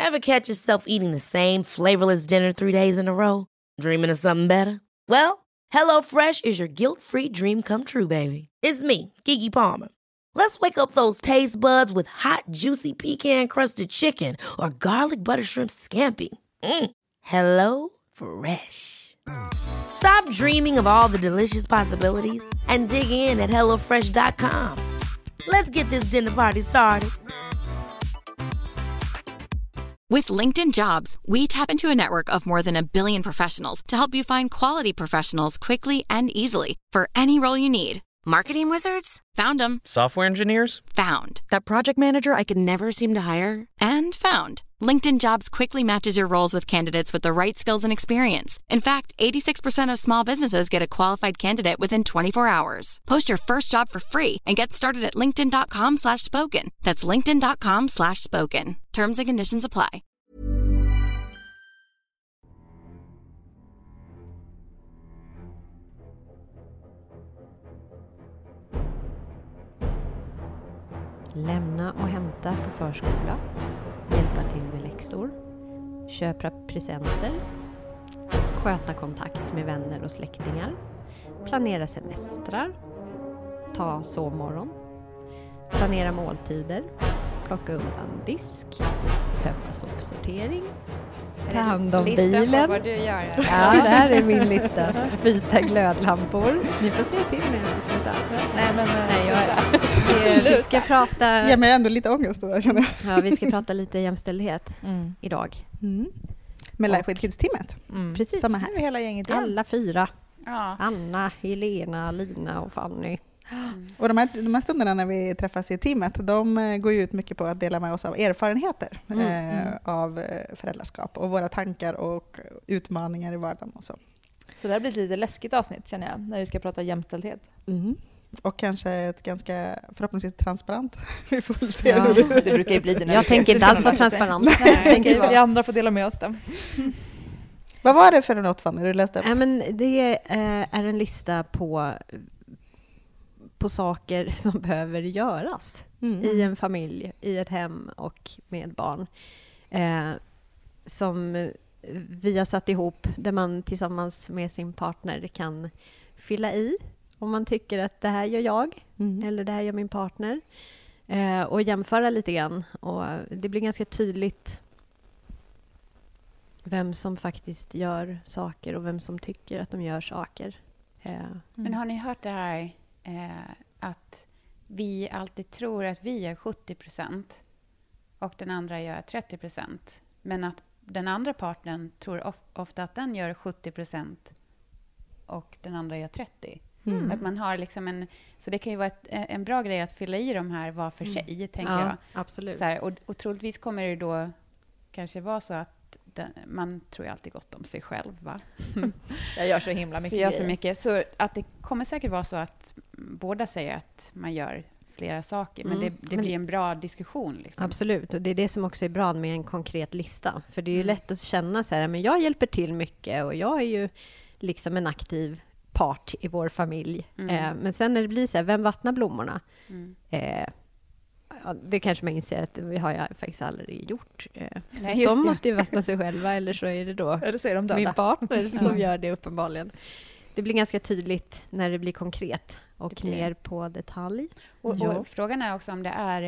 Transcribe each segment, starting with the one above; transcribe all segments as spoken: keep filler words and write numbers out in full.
Ever catch yourself eating the same flavorless dinner three days in a row? Dreaming of something better? Well, HelloFresh is your guilt-free dream come true, baby. It's me, Keke Palmer. Let's wake up those taste buds with hot, juicy pecan-crusted chicken or garlic butter shrimp scampi. Mm. Hello Fresh. Stop dreaming of all the delicious possibilities and dig in at hello fresh dot com. Let's get this dinner party started. With LinkedIn Jobs, we tap into a network of more than a billion professionals to help you find quality professionals quickly and easily for any role you need. Marketing wizards? Found them. Software engineers? Found. That project manager I could never seem to hire? And found. LinkedIn Jobs quickly matches your roles with candidates with the right skills and experience. In fact, eighty-six percent of small businesses get a qualified candidate within twenty-four hours. Post your first job for free and get started at linkedin.com slash spoken. That's linkedin.com slash spoken. Terms and conditions apply. Lämna och hämta på förskola, hjälpa till med läxor, köpa presenter, sköta kontakt med vänner och släktingar, planera semestrar, ta sovmorgon, planera måltider, plocka undan disk, tömma sopsortering, ta hand om bilen. Vad du gör. Ja, det här är min lista. Byta glödlampor. Ni får se till mig när jag slutar. Nej, men Nej, jag, vi, vi ska prata... Ge mig ändå lite ångest då, känner jag. Ja, vi ska prata lite jämställdhet mm. idag. Mm. Med Life with Kids-teamet. Mm. Precis. Samma här. Nu är hela gänget igen. Alla fyra. Ja. Anna, Helena, Lina och Fanny. Mm. Och de här, de här stunderna när vi träffas i teamet, de går ju ut mycket på att dela med oss av erfarenheter mm, eh, mm. av föräldraskap och våra tankar och utmaningar i vardagen och så. Så det här blir ett lite läskigt avsnitt, känner jag, när vi ska prata jämställdhet. Mm. Och kanske ett ganska förhoppningsvis transparent. Vi får väl se. Ja. Hur det, det brukar ju bli det. Jag tänker inte alls vara transparent. Nej, okay, vi andra får dela med oss det. Vad var det för något, Fanny, du läste? Äh, men det är en lista på på saker som behöver göras mm. i en familj, i ett hem och med barn. Eh, som vi har satt ihop där man tillsammans med sin partner kan fylla i om man tycker att det här gör jag mm. eller det här gör min partner. Eh, och jämföra lite grann. Och det blir ganska tydligt vem som faktiskt gör saker och vem som tycker att de gör saker. Eh, mm. Men har ni hört det här Eh, att vi alltid tror att vi är sjuttio procent och den andra gör trettio procent. Men att den andra partnern tror of- ofta att den gör sjuttio procent och den andra gör trettio. Mm. Att man har liksom en, så det kan ju vara ett, en bra grej att fylla i de här var för sig, mm. tänker ja, jag. Absolut. Så här, och, och troligtvis kommer det då kanske vara så att den, man tror ju alltid gott om sig själv, va? Jag gör så himla mycket. Så gör så mycket. Så att det kommer säkert vara så att båda säger att man gör flera saker. Men mm. det, det men blir en bra diskussion. Liksom. Absolut. Och det är det som också är bra med en konkret lista. För det är ju mm. lätt att känna så här, men jag hjälper till mycket och jag är ju liksom en aktiv part i vår familj. Mm. Eh, men sen när det blir så här, vem vattnar blommorna? Mm. Eh, ja, det kanske man inser att det har jag faktiskt aldrig gjort. Eh, Nej, de det. måste ju vattna sig själva, eller så är det då eller så är de döda. Min partner som gör det uppenbarligen. Det blir ganska tydligt när det blir konkret och ner på detalj. Och, och frågan är också om det är,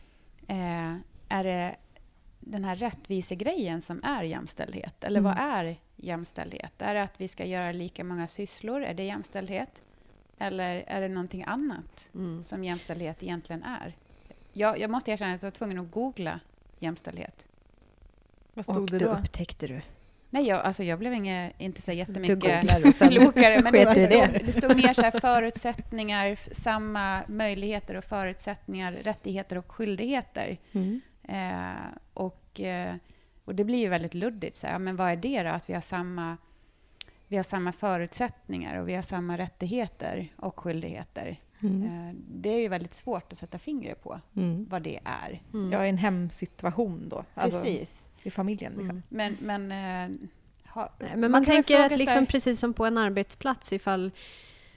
eh, är det den här rättvisegrejen som är jämställdhet? Eller mm. vad är jämställdhet? Är det att vi ska göra lika många sysslor? Är det jämställdhet? Eller är det någonting annat mm. som jämställdhet egentligen är? Jag, jag måste erkänna att jag var tvungen att googla jämställdhet. Vad stod och det då? Och upptäckte du? Nej, jag, alltså jag blev inga, inte så jättemycket klokare. Men det, det, stod, det stod mer så här förutsättningar, samma möjligheter och förutsättningar, rättigheter och skyldigheter. Mm. Eh, och, eh, och det blir ju väldigt luddigt. Så här, men vad är det då? Att vi har samma, vi har samma förutsättningar och vi har samma rättigheter och skyldigheter. Mm. Eh, det är ju väldigt svårt att sätta fingret på mm. vad det är. Mm. Jag är i en hemsituation då. Alltså, precis. I familjen liksom. Mm. Men, men, eh, ha, Nej, men man, man tänker att liksom, precis som på en arbetsplats, ifall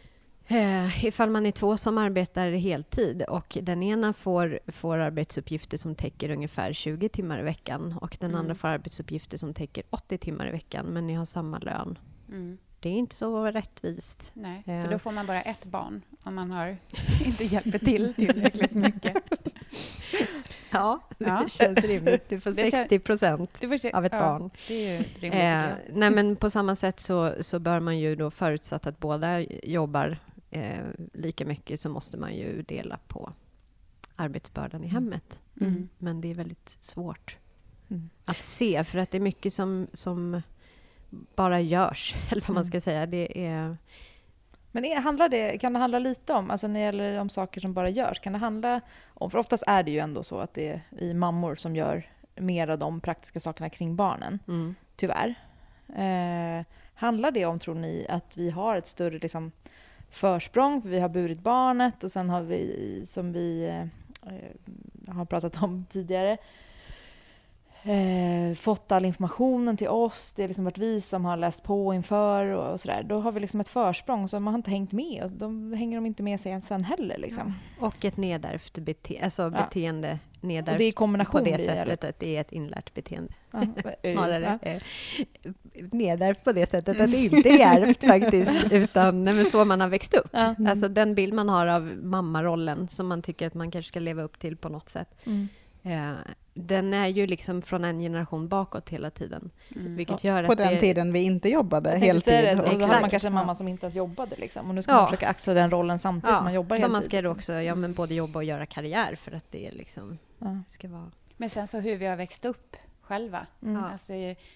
Eh, ifall man är två som arbetar heltid och den ena får, får arbetsuppgifter som täcker ungefär tjugo timmar i veckan och den mm. andra får arbetsuppgifter som täcker åttio timmar i veckan, men ni har samma lön. Mm. Det är inte så rättvist. Nej, eh. så då får man bara ett barn om man har inte hjälper till tillräckligt mycket. Ja, det ja. känns rimligt. Du får sextio procent av ett ja, barn. Det är ju rimligt. Eh, nej, men på samma sätt så, så bör man ju då, förutsatt att båda jobbar eh, lika mycket, så måste man ju dela på arbetsbördan i hemmet. Mm. Men det är väldigt svårt mm. att se, för att det är mycket som, som bara görs, eller vad man ska säga. Det är... Men är, handlar det, kan det handla lite om, alltså när det gäller de saker som bara görs, kan det handla om, för oftast är det ju ändå så att det är vi mammor som gör mer av de praktiska sakerna kring barnen, mm. tyvärr. Eh, handlar det om, tror ni, att vi har ett större liksom, försprång, för vi har burit barnet och sen har vi, som vi eh, har pratat om tidigare, Eh, fått all informationen till oss. Det har liksom varit vi som har läst på inför och, och sådär. Då har vi liksom ett försprång som man har inte hängt med. Och de hänger de inte med sig sen heller. Liksom. Ja. Och ett nedärvt bete- alltså ja. beteende. Nedärvt och det är kombination på det sättet att det är ett inlärt beteende. Ja. Snarare ja. eh, nedärvt på det sättet mm. att det inte är ärvt faktiskt. Utan men så man har växt upp. Ja. Alltså den bild man har av mammarollen som man tycker att man kanske ska leva upp till på något sätt. Mm. Eh, den är ju liksom från en generation bakåt hela tiden. Mm. Vilket gör på att den det... tiden vi inte jobbade heltid. Det, och då har man kanske en mamma som inte ens jobbade. Liksom. Och nu ska ja. man försöka axla den rollen samtidigt ja. som man jobbar heltid. Så man ska också ja, men både jobba och göra karriär för att det liksom ja. ska vara... Men sen så hur vi har växt upp själva. Mm. Alltså,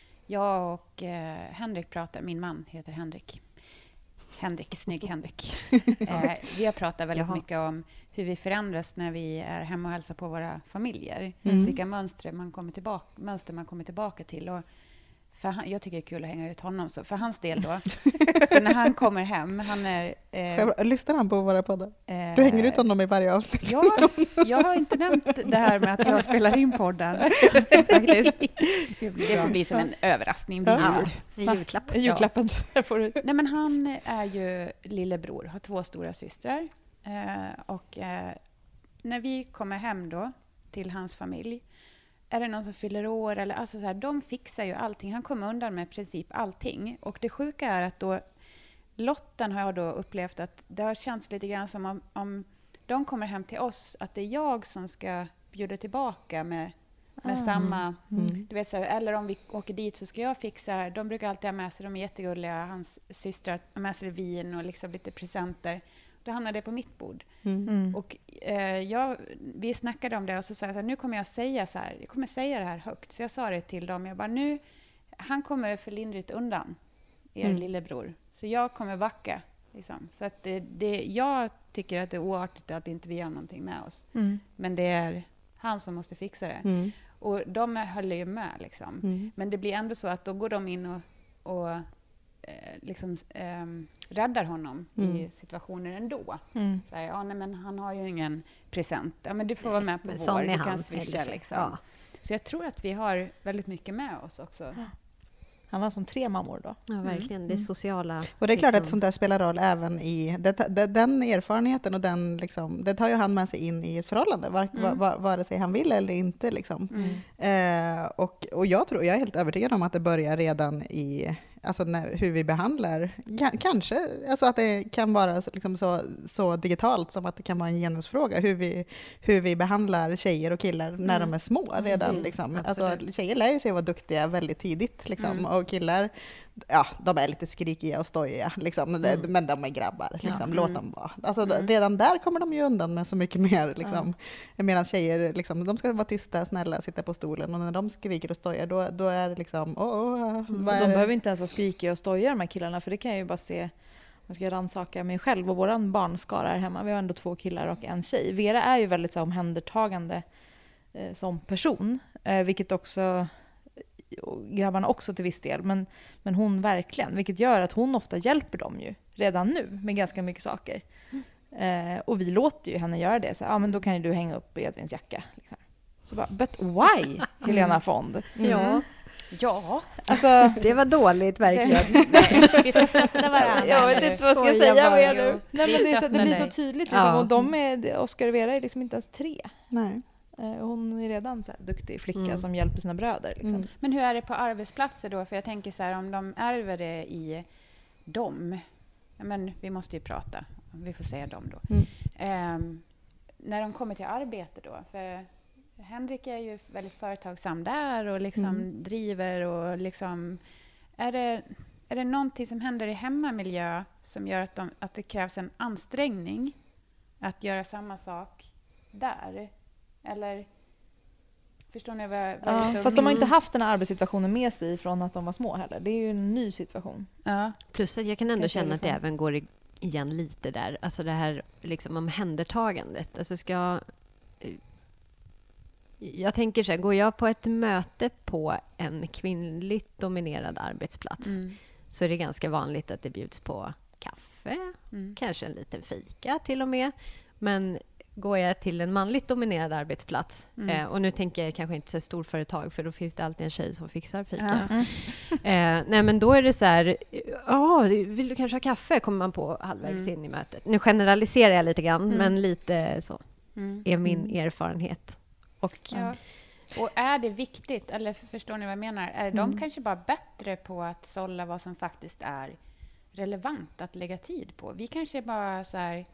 jag och eh, Henrik pratar, min man heter Henrik. Henrik, snygg Henrik. eh, vi har pratat väldigt Jaha. mycket om hur vi förändras när vi är hemma och hälsar på våra familjer. Mm. Vilka mönster man kommer tillbaka, mönster man kommer tillbaka till. Och för han, jag tycker det är kul att hänga ut honom. Så för hans del då, så när han kommer hem, han är... Eh, Lyssnar han på våra poddar? Eh, du hänger ut honom i varje avsnitt. Ja, jag har inte nämnt det här med att jag spelar in podden. Faktiskt. Det får bli som en överraskning. Ja, en julklapp. En julklappen. Ja. Nej, men han är ju lillebror, har två stora systrar. Eh, och eh, när vi kommer hem då till hans familj, är det någon som fyller år eller alltså så här, de fixar ju allting. Han kommer undan med i princip allting. Och det sjuka är att då Lotten har jag då upplevt att det har känts lite grann som om, om de kommer hem till oss, att det är jag som ska bjuda tillbaka med, med mm. samma... Mm. Du vet, så här, eller om vi åker dit så ska jag fixa... De brukar alltid ha med sig, de är jättegulliga, hans systrar har med sig vin och liksom lite presenter. Då hamnar det på mitt bord. Mm. Mm. Och eh, jag, vi snackade om det och så sa jag så här, nu kommer jag säga så här, jag kommer säga det här högt. Så jag sa det till dem, jag bara nu, han kommer för lindrigt undan, er mm. lillebror. Så jag kommer backa. Liksom. Så att det, det, jag tycker att det är oartigt att inte vi gör någonting med oss. Mm. Men det är han som måste fixa det. Mm. Och de höll ju med. Liksom. Mm. Men det blir ändå så att då går de in och, och eh, liksom, eh, räddar honom mm. i situationer ändå. Mm. Så här, ja, nej, men han har ju ingen present. Ja, men du får vara med på men vår. Du kan swisha. Liksom. Ja. Så jag tror att vi har väldigt mycket med oss också. Ja. Han var som tre mammor då. Ja, verkligen. Mm. Det är sociala... Och det är klart liksom. Att sånt där spelar roll även i... Det, det, den erfarenheten och den liksom... Det tar ju han med sig in i ett förhållande. Var, mm. var, vare sig han vill eller inte. Liksom. Mm. Eh, och, och jag tror... Jag är helt övertygad om att det börjar redan i... Alltså när, hur vi behandlar... K- kanske alltså att det kan vara liksom så, så digitalt som att det kan vara en genusfråga. Hur vi, hur vi behandlar tjejer och killar mm. när de är små redan. Mm. Liksom. Alltså, tjejer lär ju sig vara duktiga väldigt tidigt. Liksom. Mm. Och killar, ja, de är lite skrikiga och stojiga. Liksom. Mm. Men de är grabbar. Liksom. Ja. Låt dem vara. Alltså, mm. redan där kommer de ju undan med så mycket mer. Liksom. Ja. Medan tjejer, liksom, de ska vara tysta, snälla, sitta på stolen. Och när de skriker och stojar, då, då är det liksom... Oh, oh, mm. De behöver inte ens vara skrikiga och stojiga, de här killarna. För det kan jag ju bara se... Jag ska rannsaka mig själv och våran barnskara här hemma. Vi har ändå två killar och en tjej. Vera är ju väldigt så här, omhändertagande eh, som person. Eh, vilket också... grabbarna också till viss del, men, men hon verkligen, vilket gör att hon ofta hjälper dem ju redan nu med ganska mycket saker. Mm. Eh, och vi låter ju henne göra det. Så, ah, men då kan ju du hänga upp Edvins jacka. Liksom. Så bara, but why, Helena Fond? Mm. Ja. Ja, Alltså, det var dåligt verkligen. Nej, vi ska stötta varandra. Jag vet inte vad jag ska Skojar säga bara, mer jo. nu. Nej, men det, är så, det blir så dig. tydligt. Liksom. Ja. Och de är, Oscar och Vera är liksom inte ens tre. Nej. Eh, Hon är redan så här duktig flicka Mm. som hjälper sina bröder. Liksom. Mm. Men hur är det på arbetsplatser då? För jag tänker så här, om de ärver det i dem. Ja, men vi måste ju prata. Vi får säga dem då. Mm. Ehm, när de kommer till arbete då. För Henrik är ju väldigt företagsam där och liksom Mm. driver och liksom... Är det, är det någonting som händer i hemmamiljö som gör att, de, att det krävs en ansträngning att göra samma sak där? Eller... Förstår ni vad, vad Ja, jag fast de har inte haft den här arbetssituationen med sig från att de var små heller. Det är ju en ny situation. Ja. Plus att jag kan ändå Kanske känna att det därifrån. även går i- igen lite där. Alltså det här liksom omhändertagandet. Alltså ska... Jag tänker så här, går jag på ett möte på en kvinnligt dominerad arbetsplats Mm. så är det ganska vanligt att det bjuds på kaffe, Mm. kanske en liten fika till och med. Men går jag till en manligt dominerad arbetsplats, Mm. eh, och nu tänker jag kanske inte så storföretag, för då finns det alltid en tjej som fixar fika. Ja. Eh, nej, men då är det så här, ja, vill du kanske ha kaffe? Kommer man på halvvägs Mm. in i mötet. Nu generaliserar jag lite grann, Mm. men lite så Mm. är min Mm. erfarenhet. Och Ja. Och är det viktigt, eller förstår ni vad jag menar? Är de Mm. kanske bara bättre på att sålla vad som faktiskt är relevant att lägga tid på? Vi kanske bara så här,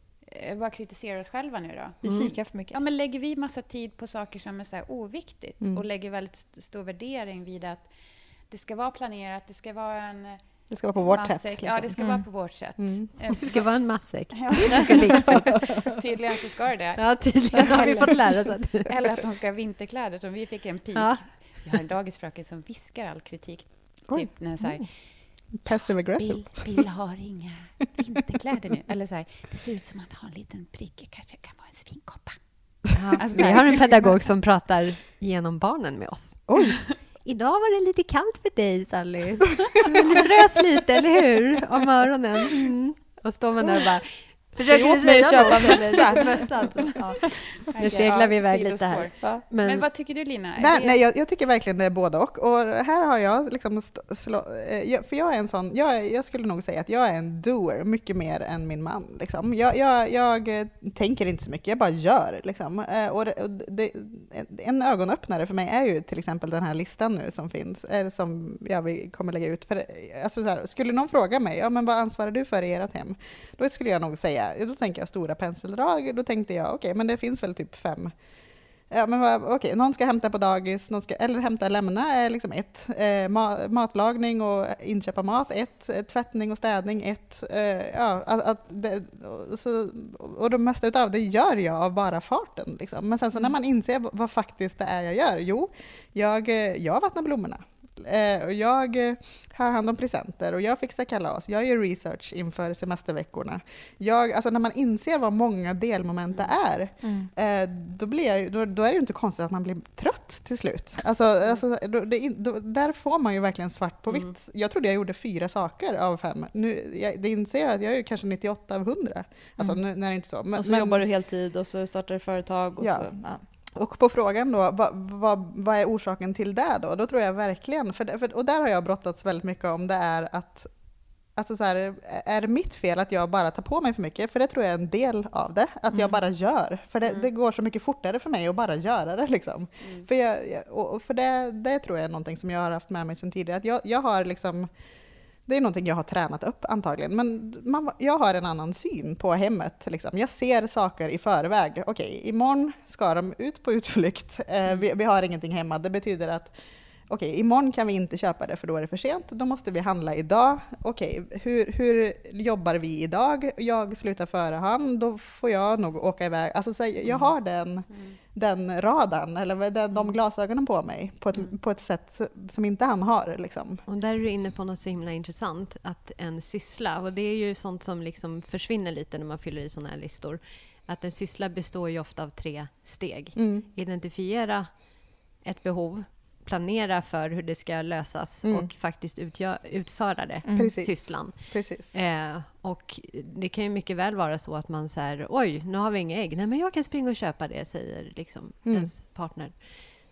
eh, bara kritiserar oss själva nu då. Vi Mm. fikar för mycket. Ja, men lägger vi massa tid på saker som är så här oviktigt Mm. och lägger väldigt st- stor värdering vid att det ska vara planerat, det ska vara en Det ska vara på vårt matsäck. sätt. Liksom. Ja, det ska Mm. vara på vårt sätt. Mm. Eh, det ska vara en matsäck. Ja, Det är så viktigt. tydligen så ska det det. Ja, tydligen har vi fått lära oss att... Eller att de ska ha vinterkläder, som vi fick en pik. Ja. Vi har en dagisfröken som viskar all kritik. Oj. Typ när så här, Passive aggressive. Bill, Bill har inga vinterkläder nu. Eller så här, det ser ut som att han har en liten prick. Det kanske kan vara en svinkoppa. Ja, Alltså, vi där. har en pedagog som pratar genom barnen med oss. Oj, Idag var det lite kallt för dig, Sally. Men du frös lite, eller hur? Om öronen. Mm. Och står man där och bara... Säg åt mig att köpa en mössa. mössa alltså. Ja. Nu Ja, seglar vi iväg lite här. sidospår. Va? Men, Men, vad tycker du, Lina? Är nej, det- nej jag, jag tycker verkligen det är både och. Och här har jag liksom st- slå, eh, jag, för jag är en sån, jag, är- jag skulle nog säga att jag är en doer mycket mer än min man. Liksom. Jag, jag, jag eh, tänker inte så mycket, jag bara gör. Liksom. Eh, och det, och det, en ögonöppnare för mig är ju till exempel den här listan nu som finns, eh, som jag vill, kommer lägga ut. För, eh, alltså så här, skulle någon fråga mig, ja, men vad ansvarar du för i ert hem? Då skulle jag nog säga, då tänker jag stora penseldrag. Då tänkte jag, okej, okay, men det finns väl typ fem. Ja, men vad- okej, någon ska hämta på dagis, någon ska, eller hämta och lämna är liksom ett. Eh, ma- matlagning och inköpa mat, ett. Eh, tvättning och städning, ett. Eh, ja, att, att det, och så, och det mesta utav det gör jag av bara farten. Liksom. Men sen så när man inser vad, vad faktiskt det är jag gör, jo, jag, eh, jag vattnar blommorna. Eh, och jag eh, har hand om presenter och jag fixar kalas. Jag gör research inför semesterveckorna. Jag, alltså när man inser vad många delmoment det är, Mm. eh, då, blir jag, ju- då, då är det ju inte konstigt att man blir trött till slut. Alltså, alltså, då, det, in- då, där får man ju verkligen svart på vitt. Mm. Jag trodde jag gjorde fyra saker av fem. Nu, jag, det inser jag att jag är ju kanske nittioåtta av hundra. Alltså, Mm. nu, när det är inte så. Men, Och så men- jobbar du heltid och så startar du företag. Och Ja. så, ja. Och på frågan då, vad, vad, vad är orsaken till det då? Då tror jag verkligen, för, det, för och där har jag brottats väldigt mycket om, det är att, alltså så här, är det mitt fel att jag bara tar på mig för mycket? För det tror jag är en del av det, att jag Mm. bara gör. För det, Mm. det går så mycket fortare för mig att bara göra det liksom. Mm. För, jag, jag- och och för det, det tror jag är någonting som jag har haft med mig sedan tidigare, att jag, jag har liksom, det är någonting jag har tränat upp antagligen, men man, jag har en annan syn på hemmet. Liksom. Jag ser saker i förväg. Okej, imorgon ska de ut på utflykt. Eh, vi, vi har ingenting hemma. Det betyder att okej, imorgon kan vi inte köpa det för då är det för sent. Då måste vi handla idag. Okej, hur, hur jobbar vi idag? Jag slutar före han, då får jag nog åka iväg. Alltså, så jag, jag har den, Mm. den radarn, eller den, de glasögonen på mig på ett, Mm. på ett sätt som inte han har. Liksom. och där är du inne på något så himla intressant, att en syssla, och det är ju sånt som liksom försvinner lite när man fyller i såna här listor, att en syssla består ju ofta av tre steg. Mm. Identifiera ett behov, planera för hur det ska lösas Mm. och faktiskt utgö- utföra det, Mm. Precis. sysslan. Precis. Eh, och det kan ju mycket väl vara så att man säger, oj, nu har vi inga ägg. Nej, men jag kan springa och köpa det, säger liksom Mm. ens partner.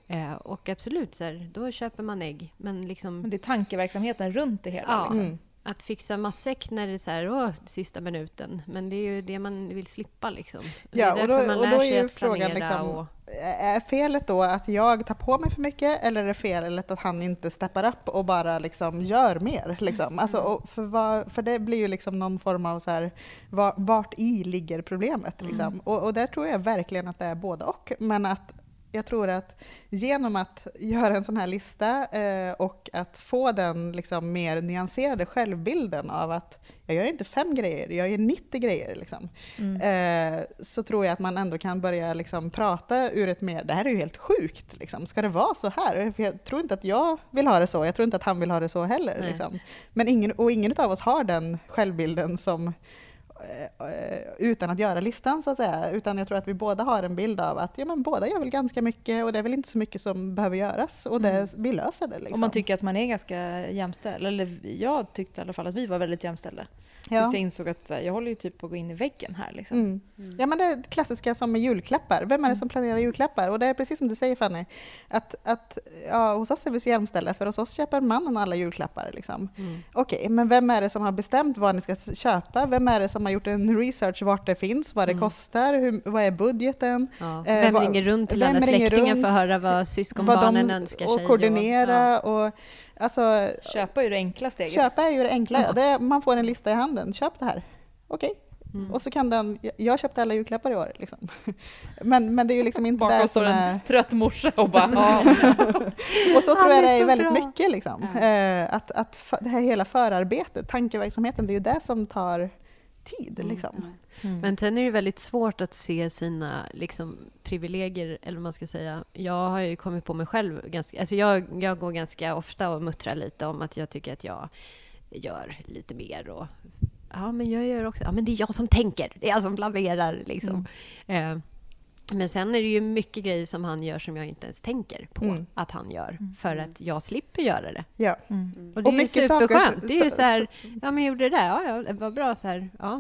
Eh, och absolut, så här, då köper man ägg. Men, liksom, men det är tankeverksamheten runt det hela. Ja, liksom. mm. Att fixa matsäck när det är så här, åh, sista minuten. Men det är ju det man vill slippa liksom. Ja, det är och då, man och lär då sig är ju att frågan planera liksom, och... är felet då att jag tar på mig för mycket eller är det felet att han inte steppar upp och bara liksom gör mer? Liksom? Alltså, och för, vad, för det blir ju liksom någon form av så här, var, vart i ligger problemet? Liksom. Mm. Och, och där tror jag verkligen att det är både och. Men att jag tror att genom att göra en sån här lista eh, och att få den liksom mer nyanserade självbilden av att jag gör inte fem grejer, jag gör nittio grejer. Liksom. Mm. Eh, så tror jag att man ändå kan börja liksom prata ur ett mer, det här är ju helt sjukt. Liksom. Ska det vara så här? För jag tror inte att jag vill ha det så, jag tror inte att han vill ha det så heller. Liksom. Men ingen, och ingen av oss har den självbilden som utan att göra listan så att säga, utan jag tror att vi båda har en bild av att ja, men båda gör väl ganska mycket och det är väl inte så mycket som behöver göras och det, mm. vi löser det. Liksom. Och man tycker att man är ganska jämställd, eller jag tyckte i alla fall att vi var väldigt jämställda. Ja. Jag insåg att jag håller ju typ på att gå in i väggen här. Liksom. Mm. Mm. Ja, men det är klassiska som med julklappar. Vem är det som planerar julklappar? Och det är precis som du säger, Fanny, att, att ja, hos oss är vi så jämställda, för hos oss köper mannen alla julklappar. Liksom. Mm. Okej, okay, men vem är det som har bestämt vad ni ska köpa? Vem är det som har gjort en research vart det finns, vad det mm. kostar, hur, vad är budgeten? Ja. Vem eh, ringer runt till alla släktingar för att höra vad syskonbarnen vad de, önskar och sig? Koordinera och, ja. och alltså, köpa är ju det enkla steget. Köpa är ju det enkla. Ja. Det, man får en lista i handen. Köp det här. Okej. Okay. Mm. Och så kan den... Jag köpte alla julklappar i år. Liksom. Men, men det är ju liksom inte där som är... en trött morsa och bara... Ja. Och så tror jag det är väldigt bra. Mycket. Liksom. Ja. Eh, att, att för, det här hela förarbetet, tankeverksamheten, det är ju det som tar tid. Liksom. Mm. Mm. Men sen är det väldigt svårt att se sina liksom, privilegier, eller vad man ska säga. Jag har ju kommit på mig själv ganska... Alltså jag, jag går ganska ofta och muttrar lite om att jag tycker att jag gör lite mer. Och, ja, men jag gör också... Ja, men det är jag som tänker. Det är jag som planerar, liksom. Mm. Eh, men sen är det ju mycket grejer som han gör som jag inte ens tänker på mm. att han gör. Mm. För att jag slipper göra det. Ja. Mm. Och det och är ju superskönt. Saker, det är ju så här... Ja, men jag gjorde det där. Ja, ja, det var bra så här. Ja.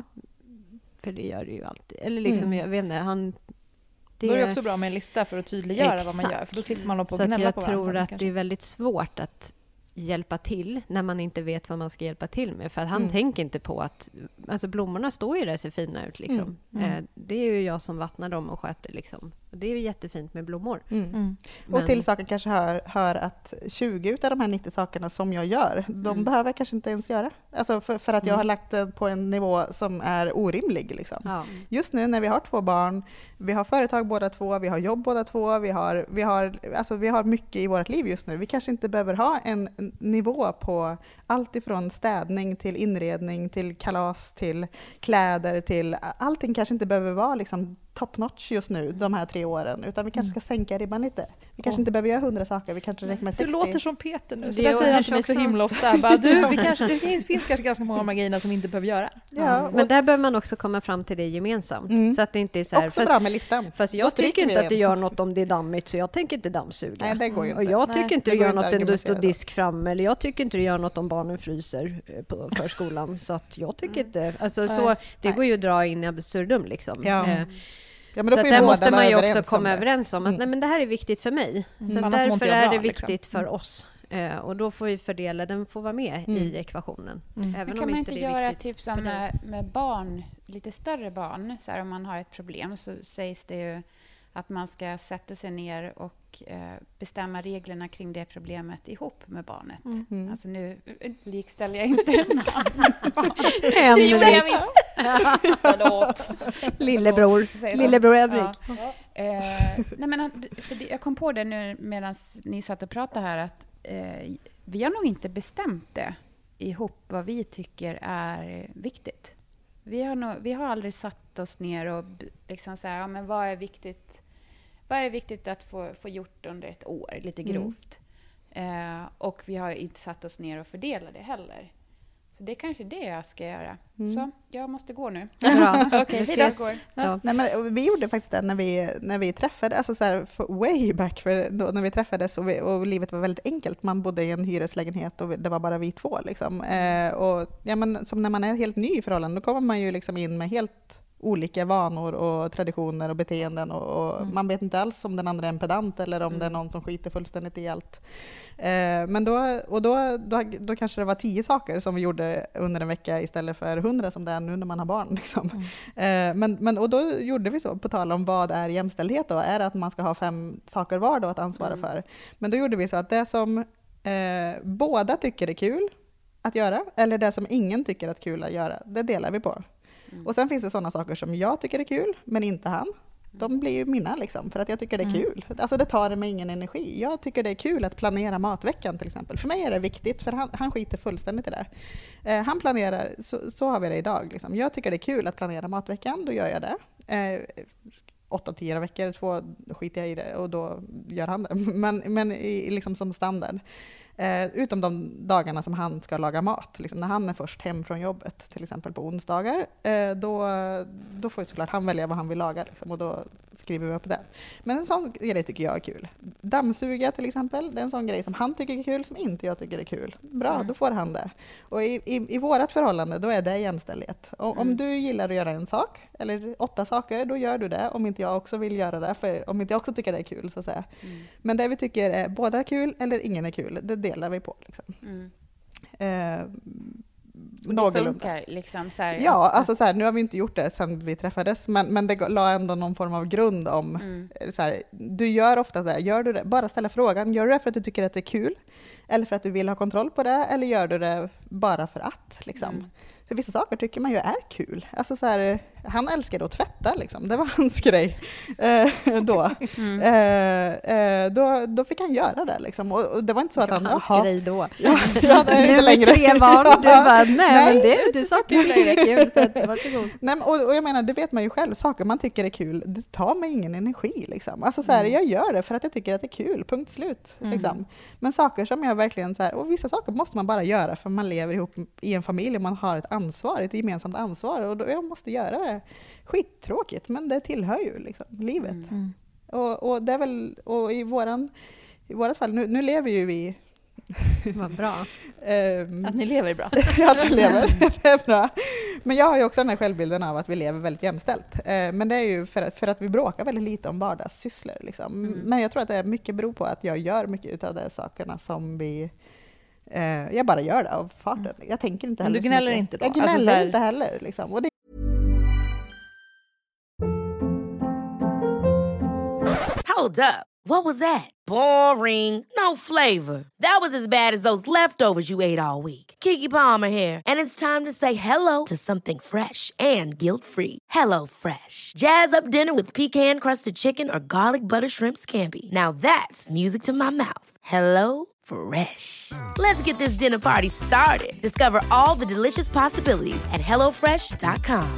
För det gör det ju alltid. Eller liksom, mm. jag vet inte, han... Det är också bra med en lista för att tydliggöra exakt. Vad man gör. För då slipper man hålla på och gnälla på varandra. Så jag tror att kanske. Det är väldigt svårt att hjälpa till när man inte vet vad man ska hjälpa till med. För att han mm. tänker inte på att... Alltså blommorna står ju där, ser fina ut. Liksom. Mm. Mm. Eh, det är ju jag som vattnar dem och sköter. Liksom. Och det är ju jättefint med blommor. Mm. Mm. Men, och till saken kanske hör, hör att tjugo av de här nittio sakerna som jag gör, de mm. behöver jag kanske inte ens göra. Alltså för, för att jag mm. har lagt det på en nivå som är orimlig. Liksom. Ja. Just nu när vi har två barn, vi har företag båda två, vi har jobb båda två, vi har, vi har, alltså vi har mycket i vårt liv just nu. Vi kanske inte behöver ha en, en nivå på allt ifrån städning till inredning, till kalas, till kläder, till allting kanske inte behöver vara liksom top notch just nu, de här tre åren, utan vi kanske ska sänka ribban lite. Vi kanske oh. inte behöver göra hundra saker, vi kanske räcker med sextio. Du låter som Peter nu, så det säger han till mig så himla ofta. Bara, du, vi kanske, det finns, finns kanske ganska många av de här grejerna som vi inte behöver göra. Ja, mm. Men där behöver man också komma fram till det gemensamt. Mm. Så att det inte är så här, också fast, bra med listan. Fast jag tycker inte att det gör något om det är dammigt, så jag tänker inte dammsuga. Nej, det går ju inte. Och jag tycker Nej, inte det, det gör något om det står disk fram, eller jag tycker inte det gör något om barnen fryser på förskolan. Så att jag tycker inte... Alltså, så, det Nej. går ju att dra in i absurdum liksom. Ja. Eh, Ja, men då så får där måste man ju också komma överens om att mm. nej, men det här är viktigt för mig. Mm. Så därför är det viktigt liksom. för oss. Uh, och då får vi fördela, den får vara med mm. i ekvationen. Mm. Även men kan om man inte det göra typ som med, med barn, lite större barn, så här, om man har ett problem så sägs det ju att man ska sätta sig ner och eh, bestämma reglerna kring det problemet ihop med barnet. Mm. Alltså nu likställer jag inte barn. Det gjorde jag visst. Förlåt. Lillebror. Lillebror Edvig. Ja. Eh, nej men, för det, jag kom på det nu medan ni satt och pratade här att eh, vi har nog inte bestämt det ihop vad vi tycker är viktigt. Vi har, nog, vi har aldrig satt oss ner och liksom så här, ja, men vad är viktigt Vad är viktigt att få, få gjort under ett år, lite grovt. Mm. Eh, och vi har inte satt oss ner och fördelat det heller. Så det är kanske det jag ska göra. Mm. Så jag måste gå nu. Bra. Okej, okay, vi går. Ja. Nej, men vi gjorde faktiskt det när vi, när vi träffade, alltså så här, way back för då, när vi träffades och, vi, och livet var väldigt enkelt. Man bodde i en hyreslägenhet och det var bara vi två. Liksom. Eh, och, ja, men, som när man är helt ny i förhållanden, då kommer man ju liksom in med helt olika vanor och traditioner och beteenden och, och mm. man vet inte alls om den andra är en pedant eller om mm. det är någon som skiter fullständigt i allt. Eh, men då, och då, då, då kanske det var tio saker som vi gjorde under en vecka istället för hundra som det är nu när man har barn. Liksom. Mm. Eh, men, men, och då gjorde vi så, på tal om vad är jämställdhet då? Är det att man ska ha fem saker var då att ansvara mm. för? Men då gjorde vi så att det som eh, båda tycker är kul att göra, eller det som ingen tycker är kul att göra, det delar vi på. Mm. Och sen finns det sådana saker som jag tycker är kul, men inte han. De blir ju mina liksom, för att jag tycker det är mm. kul. Alltså det tar mig ingen energi. Jag tycker det är kul att planera matveckan till exempel. För mig är det viktigt, för han, han skiter fullständigt i det. Eh, han planerar, så, så har vi det idag. Liksom. Jag tycker det är kul att planera matveckan, då gör jag det. Eh, åtta, tio veckor, två skiter jag i det och då gör han det. Men, men i, liksom som standard. Eh, utom de dagarna som han ska laga mat. Liksom när han är först hem från jobbet, till exempel på onsdagar, eh, då, då får ju såklart han välja vad han vill laga. Liksom, och då skriver vi upp det. Men en sån grej tycker jag är kul. Dammsuga till exempel, det är en sån grej som han tycker är kul, som inte jag tycker är kul. Bra, mm. då får han det. Och i, i, i vårat förhållande, då är det jämställdhet. Och, mm. Om du gillar att göra en sak, eller åtta saker, då gör du det. Om inte jag också vill göra det, för om inte jag också tycker det är kul, så att säga. Mm. Men det vi tycker är båda kul eller ingen är kul, det delar vi på. Liksom. Mm. Eh, det funkar liksom så här, ja, alltså så här, nu har vi inte gjort det sedan vi träffades, men, men det la ändå någon form av grund om mm. så här, du gör ofta så här, gör du det, bara ställa frågan, gör du det för att du tycker att det är kul eller för att du vill ha kontroll på det, eller gör du det bara för att liksom. Mm. För vissa saker tycker man ju är kul. Alltså så här, han älskade att tvätta liksom. Det var hans grej eh, då. Mm. Eh, eh, då. Då fick han göra det liksom. Och, och det var inte så att han... Det var hans grej då. Ja, ja, det är inte nu längre. med tre barn, du bara, nej, nej. Men det, du sa kul är det kul. Så varsågod. Nej, och, och jag menar, det vet man ju själv. Saker man tycker är kul, det tar mig ingen energi liksom. Alltså så här, mm. jag gör det för att jag tycker att det är kul. Punkt slut. Mm. Liksom. Men saker som jag verkligen så här, och vissa saker måste man bara göra för man lever ihop i en familj och man har ett ansvar, ett gemensamt ansvar, och då jag måste göra det. Skittråkigt, men det tillhör ju liksom livet. Mm. Och, och det är väl, och i våran i vårat fall, nu, nu lever ju vi vad bra. um, att ni lever bra. Att vi lever, det är bra. Men jag har ju också den här självbilden av att vi lever väldigt jämställt. Uh, men det är ju för att, för att vi bråkar väldigt lite om vardagssysslor liksom. Mm. Men jag tror att det är mycket beror på att jag gör mycket av de sakerna som vi uh, jag bara gör det av farten. Mm. Jag tänker inte heller. Men du gnäller inte då? Jag gnäller alltså, här... inte heller liksom. Och det... Hold up. What was that? Boring. No flavor. That was as bad as those leftovers you ate all week. Keke Palmer here, and it's time to say hello to something fresh and guilt-free. Hello Fresh. Jazz up dinner with pecan-crusted chicken or garlic butter shrimp scampi. Now that's music to my mouth. Hello Fresh. Let's get this dinner party started. Discover all the delicious possibilities at hello fresh dot com.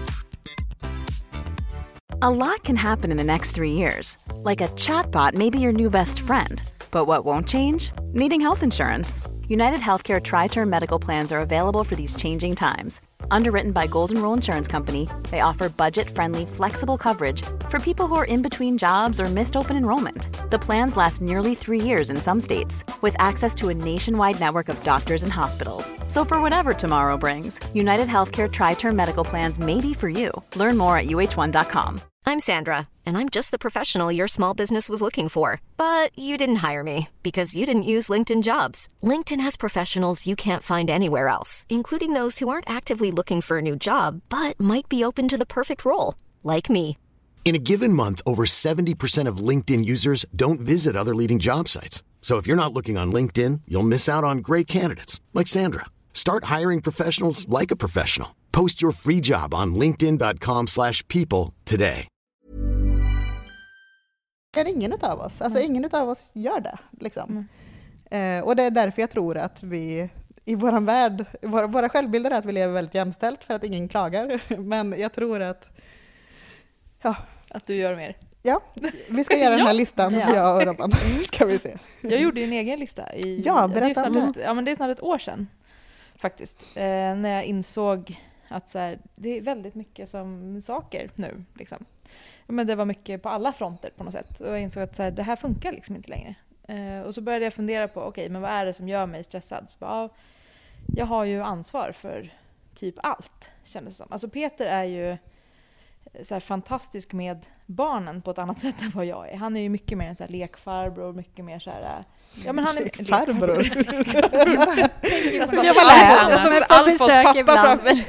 A lot can happen in the next three years. Like a chatbot may be your new best friend. But what won't change? Needing health insurance. United Healthcare Tri-Term Medical Plans are available for these changing times. Underwritten by Golden Rule Insurance Company, they offer budget-friendly, flexible coverage for people who are in between jobs or missed open enrollment. The plans last nearly three years in some states, with access to a nationwide network of doctors and hospitals. So for whatever tomorrow brings, United Healthcare Tri-Term Medical Plans may be for you. Learn more at U H one dot com. I'm Sandra, and I'm just the professional your small business was looking for. But you didn't hire me because you didn't use LinkedIn Jobs. LinkedIn has professionals you can't find anywhere else, including those who aren't actively looking for a new job, but might be open to the perfect role, like me. In a given month, over seventy percent of LinkedIn users don't visit other leading job sites. So if you're not looking on LinkedIn, you'll miss out on great candidates, like Sandra. Start hiring professionals like a professional. Post your free job on linkedin dot com slash people today. Ingen av oss. Alltså mm. ingen av oss gör det. Liksom. Mm. Eh, och det är därför jag tror att vi i vår värld, våra, våra självbilder är att vi lever väldigt jämställt för att ingen klagar. Men jag tror att... Ja. Att du gör mer. Ja, vi ska göra den här listan, ja. jag och Robban. Ska vi se. Jag gjorde ju en egen lista. I, ja, berätta det. Ett, ja, men det är snart ett år sedan faktiskt. Eh, när jag insåg att så här, det är väldigt mycket som saker nu. Liksom. Men det var mycket på alla fronter på något sätt. Och jag insåg att så här, det här funkar liksom inte längre. Eh, och så började jag fundera på, okej, okay, men vad är det som gör mig stressad? Så bara, jag har ju ansvar för typ allt, kändes det som. Alltså Peter är ju så här fantastisk med barnen på ett annat sätt än vad jag är. Han är ju mycket mer en så här lekfarbror, mycket mer så här... Ja, men han är lekfarbror. Jag var läst som ett Alfons pappa framför mig.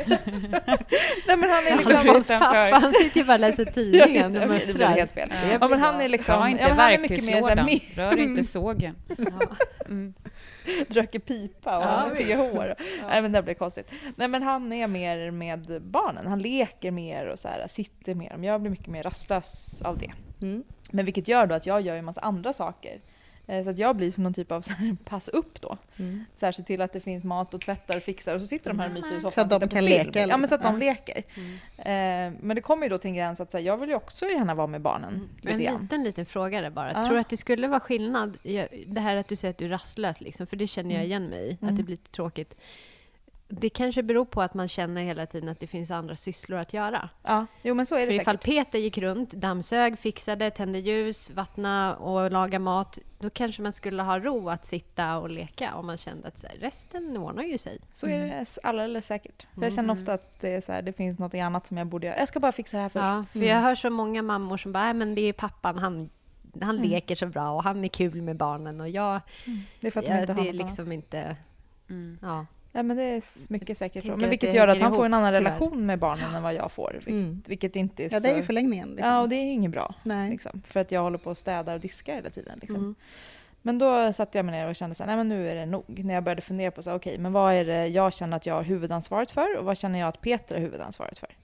Nej, men han är liksom... Alfons pappa, han sitter ju bara och läser tidningen. Ja, det, det blir helt fel. Ja, ja, men han är liksom... Ja, inte ja, han är mycket mer så här, mi- rör inte sågen. Ja. Mm. Dröker pipa och ja, tycker hår. Ja. Nej, men det blir konstigt. Nej, men han är mer med barnen. Han leker mer och så här, sitter mer. Jag blir mycket mer rastlös av det. Mm. Men vilket gör då att jag gör en massa andra saker. Så att jag blir som någon typ av så här, pass upp då. Mm. Så här, se till att det finns mat och tvättar och fixar. Och så sitter de här och myser i soffan. Så att de kan leka. Liksom. Ja, men så att de ja. leker. Mm. Eh, men det kommer ju då till en gräns att så här, jag vill ju också gärna vara med barnen. Mm. Lite en grann. liten, liten fråga där bara. Ja. Tror du att det skulle vara skillnad? Det här att du säger att du är rastlös. Liksom, för det känner jag igen mig i. Mm. Att det blir lite tråkigt. Det kanske beror på att man känner hela tiden att det finns andra sysslor att göra. Ja, jo, men så är det För säkert. ifall Peter gick runt, dammsög, fixade, tände ljus, vattna och laga mat, då kanske man skulle ha ro att sitta och leka om man kände att så här, resten ordnar ju sig. Så är det alldeles säkert. För jag känner ofta att det, är så här, det finns något annat som jag borde göra. Jag ska bara fixa det här först. Ja, för jag hör så många mammor som bara, men det är pappan, han, han mm. leker så bra och han är kul med barnen och jag, mm. det är för att de ja, inte det har är något liksom annat. inte... Mm. Ja. Ja, men det är mycket säkert så. Men att vilket gör att han ihop, får en annan tyvärr. relation med barnen än vad jag får. Vilket, Mm. vilket inte är så... Ja, det är ju förlängningen. Liksom. Ja, och det är ju inget bra. Nej. Liksom, för att jag håller på att städa och diska hela tiden. Liksom. Mm. Men då satte jag mig ner och kände så här, nej men nu är det nog. När jag började fundera på så okej, okay, men vad är det jag känner att jag har huvudansvaret för? Och vad känner jag att Peter har huvudansvaret för?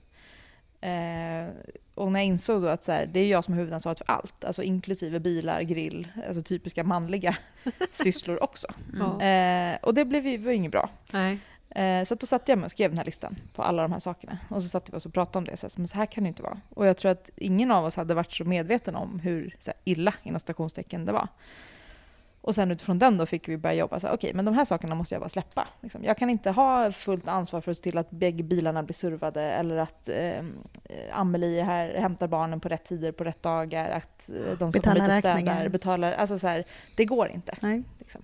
Eh, och när jag insåg då att så här, det är jag som har huvudansvaret för allt. Alltså inklusive bilar, grill, alltså typiska manliga sysslor också. Mm. Eh, och det blev ju var inget bra. Nej. Eh, så att då satte jag mig och skrev den här listan på alla de här sakerna. Och så satte vi oss och pratade om det. Så här, men så här kan det inte vara. Och jag tror att ingen av oss hade varit så medveten om hur så här, illa inom stationstecken det var. Och sen utifrån den då fick vi börja jobba. Okej, okay, men de här sakerna måste jag bara släppa. Liksom. Jag kan inte ha fullt ansvar för att se till att bägge bilarna blir servade. Eller att eh, Amelie här hämtar barnen på rätt tider, på rätt dagar. Att eh, de som kommer hit och städar betalar. Alltså så här, det går inte. Nej. Liksom.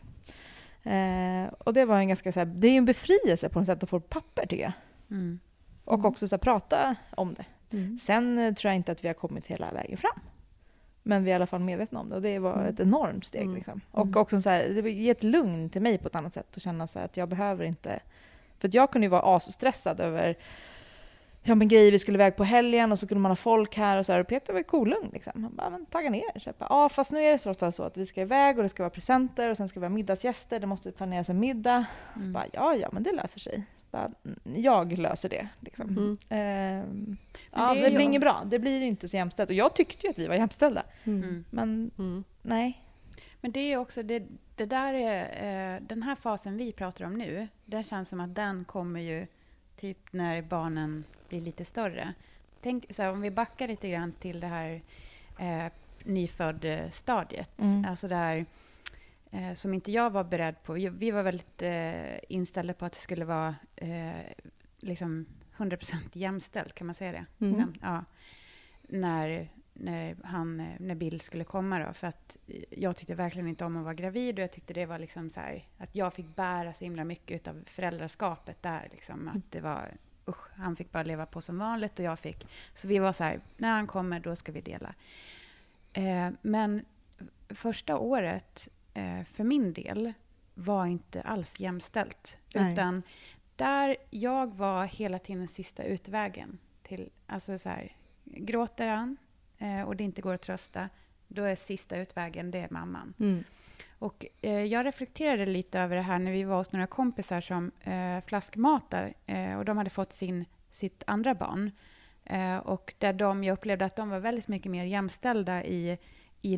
Eh, och det var en ganska så här, det är en befrielse på något sätt att få papper tycker jag. Mm. Och mm. också så här, prata om det. Mm. Sen eh, tror jag inte att vi har kommit hela vägen fram. Men vi är i alla fall medvetna om det. Och det var mm. ett enormt steg. Mm. Liksom. Och mm. också så här, det ger ett lugn till mig på ett annat sätt. Att känna så här, att jag behöver inte... För att jag kunde ju vara asstressad över... Ja, men grejer, vi skulle iväg på helgen och så kunde man ha folk här. Och så här, och Peter var ju kolugn. Liksom. Han bara, men tagga ner. Så jag bara, ja, fast nu är det så ofta så att vi ska iväg och det ska vara presenter. Och sen ska vi ha middagsgäster. Det måste planeras en middag. Mm. Så bara, ja, ja, men det löser sig. Så bara, jag löser det. Liksom. Mm. Ehm, ja, det, det blir ju... inget bra. Det blir inte så jämställt. Och jag tyckte ju att vi var jämställda. Mm. Men mm. nej. Men det är ju också, det, det där är, eh, den här fasen vi pratar om nu. Det känns som att den kommer ju typ när barnen blir lite större. Tänk så här, om vi backar lite grann till det här eh, nyfödd stadiet. Mm. Alltså där eh, som inte jag var beredd på. Vi, vi var väldigt eh, inställda på att det skulle vara eh, liksom hundra procent jämställt, kan man säga det? Mm. Ja. När, när, han, när Bill skulle komma då. För att jag tyckte verkligen inte om att vara gravid. Och jag tyckte det var liksom så här, att jag fick bära så himla mycket av föräldraskapet där. Liksom, att det var... Usch, han fick bara leva på som vanligt och jag fick... Så vi var så här, när han kommer då ska vi dela. Eh, men första året eh, för min del var inte alls jämställt. Nej. Utan där jag var hela tiden sista utvägen. Till, alltså så här, gråter han eh, och det inte går att trösta, då är sista utvägen, det är mamman. Mm. Och eh, jag reflekterade lite över det här när vi var hos några kompisar som eh, flaskmatar. Eh, och de hade fått sin, sitt andra barn. Eh, och där de, jag upplevde att de var väldigt mycket mer jämställda i, i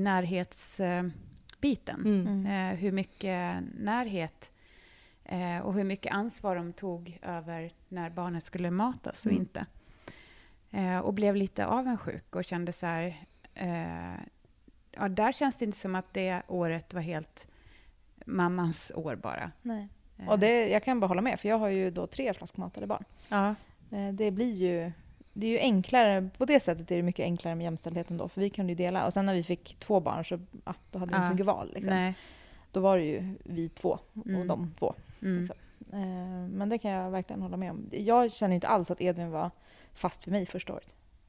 närhetsbiten. Eh, mm. eh, hur mycket närhet eh, och hur mycket ansvar de tog över när barnet skulle matas och mm. inte. Eh, och blev lite avundsjuk och kände så här... Eh, Ja, där känns det inte som att det året var helt mammans år bara. Nej. Och det, jag kan bara hålla med, för jag har ju då tre flaskmatade barn. Ja. Det blir ju, det är ju enklare, på det sättet är det mycket enklare med jämställdheten då, för vi kunde ju dela. Och sen när vi fick två barn så ja, då hade vi ja. inte så mycket val. Liksom. Nej. Då var det ju vi två och mm. de två. Mm. Liksom. Men det kan jag verkligen hålla med om. Jag känner inte alls att Edvin var fast för mig första året.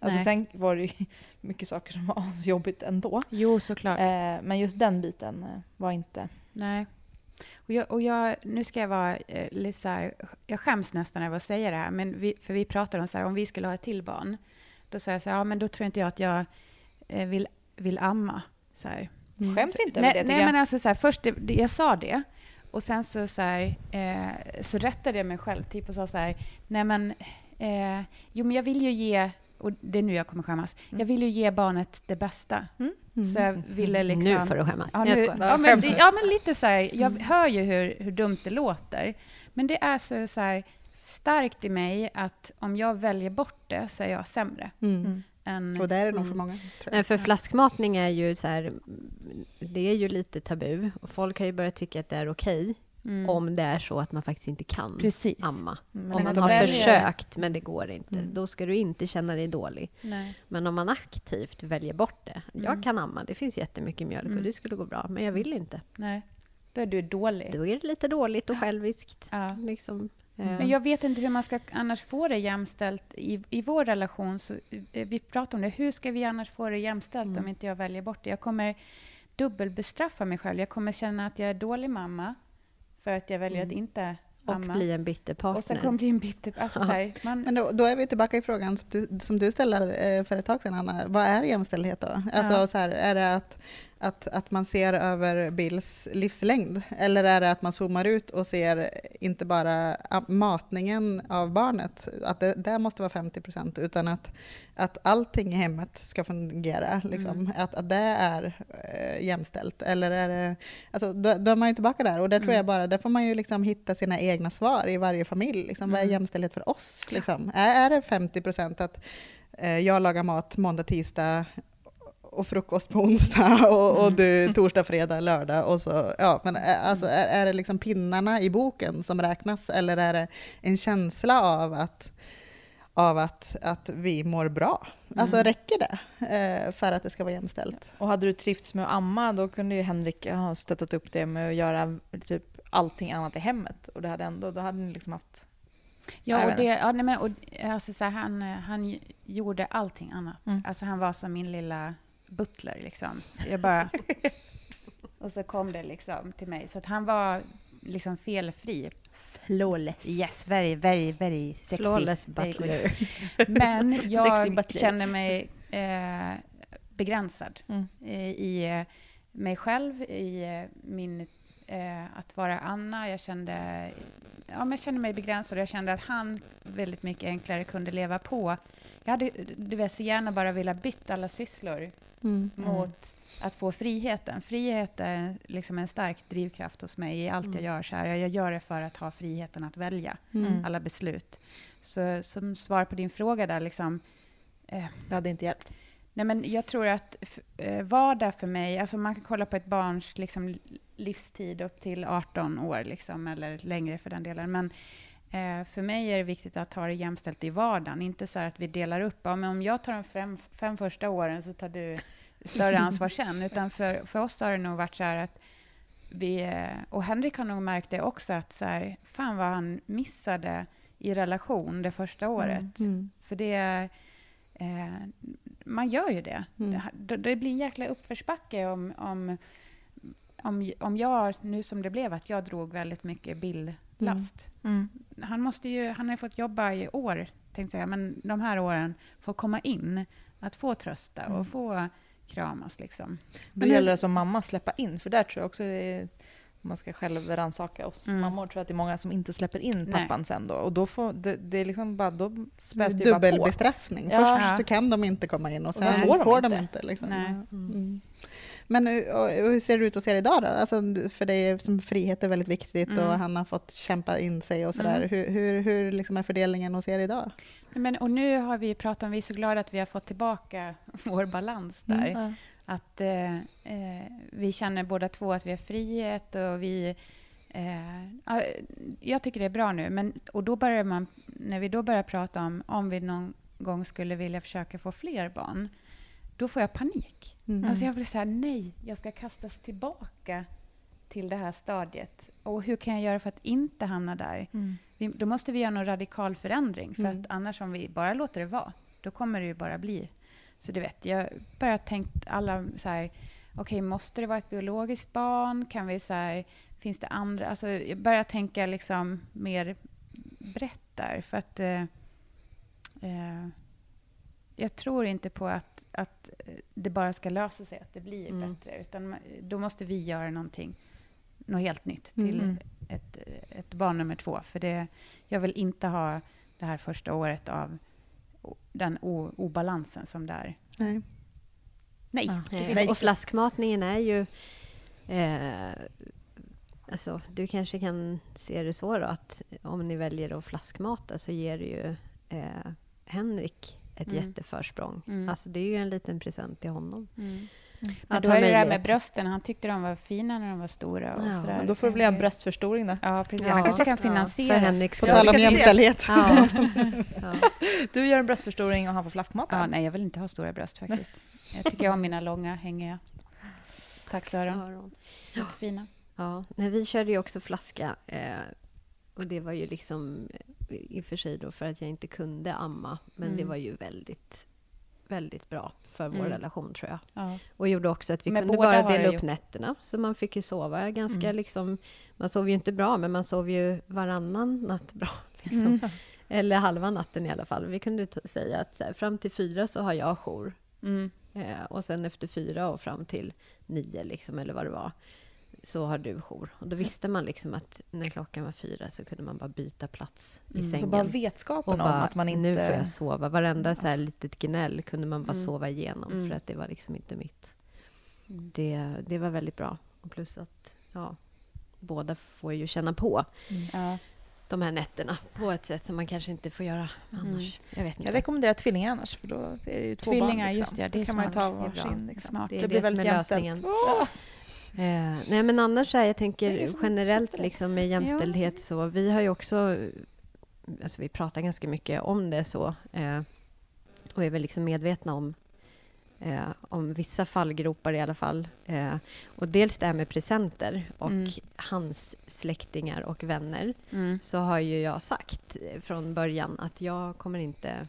Alltså sen var det ju mycket saker som var jobbigt ändå. Jo, såklart. Eh, men just den biten eh, var inte... Nej. Och jag, och jag, nu ska jag vara eh, lite så här, jag skäms nästan över att säga det här, men vi, för vi pratade om så här, om vi skulle ha ett till barn, då säger jag så här, ja men då tror inte jag att jag eh, vill, vill amma. Så här. Mm. Skäms inte nej, över det, nej, jag. men alltså så här, först, det, det, jag sa det, och sen så, så, här, eh, så rättade jag mig själv typ och sa så här, nej men, eh, jo men jag vill ju ge, och det är nu jag kommer skämmas, mm. jag vill ju ge barnet det bästa. Mm. Mm. Så jag ville liksom... Nu får du skämmas. Ja, nu, ja, men, det, ja, men lite så här, jag hör ju hur, hur dumt det låter. Men det är så, så här, starkt i mig att om jag väljer bort det så är jag sämre. Mm. Än, och det är det nog mm. för många. Tror jag. För flaskmatning är ju så här, det är ju lite tabu. Och folk har ju börjat tycka att det är okej. Mm. Om det är så att man faktiskt inte kan Precis. amma. Mm, om man har väljer. försökt men det går inte. Mm. Då ska du inte känna dig dålig. Nej. Men om man aktivt väljer bort det. Mm. Jag kan amma, det finns jättemycket mjölk mm. och det skulle gå bra. Men jag vill inte. Nej. Då är du dålig. Då är det lite dåligt och själviskt. Ja. Liksom. Mm. Men jag vet inte hur man ska annars få det jämställt i, i vår relation. Så, vi pratar om det. Hur ska vi annars få det jämställt mm. om inte jag väljer bort det? Jag kommer dubbelbestraffa mig själv. Jag kommer känna att jag är dålig mamma. För att jag väljer mm. att inte amma. Och bli en bitter partner. Och sen kommer bli en bitter... Alltså, ja. så här, man... Men då, då är vi tillbaka i frågan som du, som du ställde för ett tag sedan, Anna. Vad är jämställdhet då? Alltså, ja. så här, är det att, att, att man ser över Bills livslängd? Eller är det att man zoomar ut och ser inte bara matningen av barnet, att det, det måste vara femtio procent, utan att, att allting i hemmet ska fungera. Liksom. Mm. Att, att det är äh, jämställt. Eller är det... Alltså, då, då är man ju tillbaka där. Och där mm. tror jag bara, där får man ju liksom hitta sina egna svar i varje familj. Liksom. Mm. Vad är jämställdhet för oss? Liksom? Är, är det femtio procent att eh, jag lagar mat måndag, tisdag och frukost på onsdag och, och du torsdag, fredag, lördag och så, ja, men alltså, är, är det liksom pinnarna i boken som räknas, eller är det en känsla av att av att, att vi mår bra? Alltså mm. räcker det eh, för att det ska vara jämställt? Och hade du trivts med att amma, då kunde ju Henrik ha stöttat upp det med att göra typ allting annat i hemmet, och det hade ändå, då hade ni liksom haft... Ja, och det, ja, nej, men, och, alltså, så här, han, han gjorde allting annat. Mm. Alltså, han var som min lilla butler liksom. Jag bara... och så kom det liksom till mig. Så att han var liksom felfri. Flawless. Yes, very, very, very sexy. Flawless butler. Men jag butler. känner mig eh, begränsad mm. eh, i eh, mig själv, i eh, min... Eh, att vara Anna. Jag kände, ja, men jag kände mig begränsad. Jag kände att han väldigt mycket enklare kunde leva på. Jag hade du vet, så gärna bara vilja byta alla sysslor mm. mot mm. att få friheten. Frihet är liksom en stark drivkraft hos mig i allt mm. jag gör. Så här. Jag gör det för att ha friheten att välja mm. alla beslut. Så som svar på din fråga där, liksom, eh, det hade inte hjälpt. Nej, men jag tror att eh, vardag för mig, alltså man kan kolla på ett barns liksom, livstid upp till arton år, liksom, eller längre för den delen. Men eh, för mig är det viktigt att ha det jämställt i vardagen. Inte så här att vi delar upp. Ja, men om jag tar de fem, fem första åren så tar du större ansvar sen. Utan för, för oss har det nog varit så här att vi, och Henrik har nog märkt det också, att så här, fan vad han missade i relation det första året. Mm. Mm. För det är... Eh, man gör ju det. Mm. Det, det blir en jäkla uppförsbacke om, om, om, om jag, nu som det blev, att jag drog väldigt mycket bildlast. Mm. Mm. Han måste ju, han har fått jobba i år, tänkte jag, men de här åren får komma in, att få trösta mm. och få kramas. Liksom. Då gäller det som mamma släppa in, för där tror jag också det är, man ska själv rannsaka oss. Mm. Mammor tror att det är många som inte släpper in pappan Nej. sen då. Och då får det, det är liksom bara, då späs det ju bara på. Dubbelbestraffning. Först ja. så kan de inte komma in och sen och får, får de inte. inte liksom. Mm. Mm. Men hur ser det ut att se idag då? Alltså, för det är, som frihet är väldigt viktigt mm. och han har fått kämpa in sig och sådär. Mm. Hur, hur, hur liksom är fördelningen hos er idag? Men, och nu har vi pratat om, vi är så glada att vi har fått tillbaka vår balans där. Mm. Att eh, eh, vi känner båda två att vi har frihet och vi... Eh, jag tycker det är bra nu. Men, och då börjar man, när vi då börjar prata om om vi någon gång skulle vilja försöka få fler barn, då får jag panik. Mm. Alltså jag blir så här, nej, jag ska kastas tillbaka till det här stadiet. Och hur kan jag göra för att inte hamna där? Mm. Vi, då måste vi göra någon radikal förändring. För mm. att annars om vi bara låter det vara, Då kommer det ju bara bli. Så du vet, jag bara tänkt alla så här, okej, okay, måste det vara ett biologiskt barn? Kan vi så här, finns det andra? Alltså, jag börjar tänka liksom mer brett där. För att eh, eh, jag tror inte på att, att det bara ska lösa sig, att det blir mm. bättre. Utan då måste vi göra någonting, något helt nytt till mm. ett, ett barn nummer två. För det, jag vill inte ha det här första året av den o- obalansen som det är. Nej. Nej. Ja. Nej. Och flaskmatningen är ju... Eh, alltså, du kanske kan se det så då, att om ni väljer att flaskmata så ger det ju eh, Henrik ett mm. jätteförsprång. Mm. Alltså, det är ju en liten present till honom. Mm. Mm. Men då är det där med brösten. Han tyckte de var fina när de var stora. Och ja, sådär. Men då får det bli en bröstförstoring då. Ja, precis. Ja. Han kanske kan finansiera. Ja, för Henrik på tal om jämställdhet. Ja. Ja. Du gör en bröstförstoring och han får flaskmat. Ja, nej, jag vill inte ha stora bröst faktiskt. Jag tycker om mina långa, hängiga. Tack Sören. Jättefina. Ja, nej, vi körde ju också flaska. Eh, och det var ju liksom i och för sig då för att jag inte kunde amma. Men mm. det var ju väldigt, väldigt bra för vår mm. relation, tror jag. Ja. Och gjorde också att vi men kunde bara dela upp nätterna. Så man fick ju sova ganska mm. liksom... Man sov ju inte bra, men man sov ju varannan natt bra. Liksom. Mm. Eller halva natten i alla fall. Vi kunde t- säga att så här, fram till fyra så har jag jour. Mm. Eh, och sen efter fyra och fram till nio, liksom, eller vad det var, så har du jour. Och då visste man liksom att när klockan var fyra så kunde man bara byta plats i mm. sängen. Så bara vetskapen om bara, att man inte... Nu får jag sova. Varenda så här litet gnäll kunde man bara mm. sova igenom. Mm. För att det var liksom inte mitt. Mm. Det, det var väldigt bra. Och plus att ja, båda får ju känna på mm. ja. de här nätterna på ett sätt som man kanske inte får göra annars. Mm. Jag vet inte. Jag rekommenderar tvillingar annars, för då är det ju två tvillingar, barn. Liksom. Just det, det då kan smart. man ju ta varsin. Liksom. Det, det blir det väldigt jämställt. Oh! Eh, nej, men annars är jag tänker generellt liksom med jämställdhet så vi har ju också, alltså vi pratar ganska mycket om det så eh, och är väl liksom medvetna om eh, om vissa fallgropar i alla fall. Eh, och dels det här med presenter och mm. hans släktingar och vänner mm. så har ju jag sagt från början att jag kommer inte...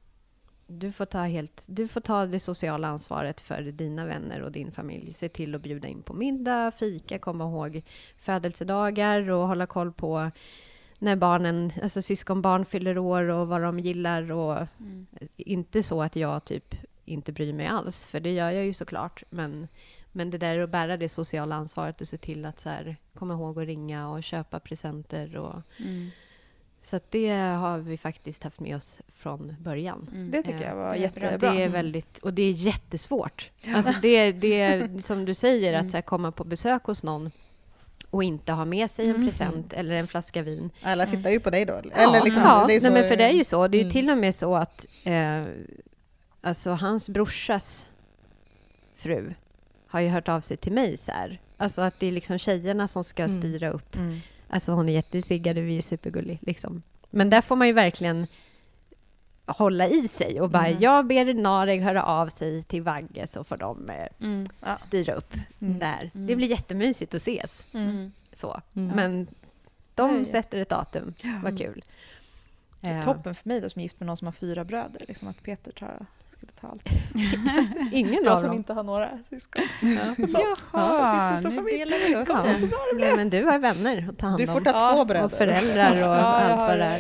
Du får, ta helt, du får ta det sociala ansvaret för dina vänner och din familj. Se till att bjuda in på middag, fika, komma ihåg födelsedagar och hålla koll på när barnen, alltså syskonbarn fyller år och vad de gillar. Och mm. inte så att jag typ inte bryr mig alls, för det gör jag ju såklart. Men, men det där att bära det sociala ansvaret och se till att så här, komma ihåg att ringa och köpa presenter och... Mm. Så att det har vi faktiskt haft med oss från början. Mm. Det tycker jag var det jättebra. Det är väldigt, och det är jättesvårt. Alltså det, det är som du säger, mm. att så här, komma på besök hos någon och inte ha med sig en mm. present eller en flaska vin. Alla tittar ju på dig då. Eller ja, liksom, ja. Det är så, nej, men för det är ju så. Det är ju mm. till och med så att eh, alltså hans brorsas fru har ju hört av sig till mig så här. Alltså att det är liksom tjejerna som ska mm. styra upp. Mm. Alltså hon är jättesiggad och vi är supergullig. Liksom. Men där får man ju verkligen hålla i sig. Och bara, mm. jag ber Nareg höra av sig till Vagge så får de eh, mm. styra upp mm. där. Mm. Det blir jättemysigt att ses. Mm. Så. Mm. Men de Nej. sätter ett datum. Mm. Vad kul. Uh. Toppen för mig då, som är gift med någon som har fyra bröder. Liksom att Peter tar... Ta allt. Ingen jag av som dem. inte har några syskon. Ja. Jaha, nu delar vi upp ja. det. Nej, men du har vänner att ta hand om. Du får ta ja. två bröder. Och föräldrar och ja, allt vad det är.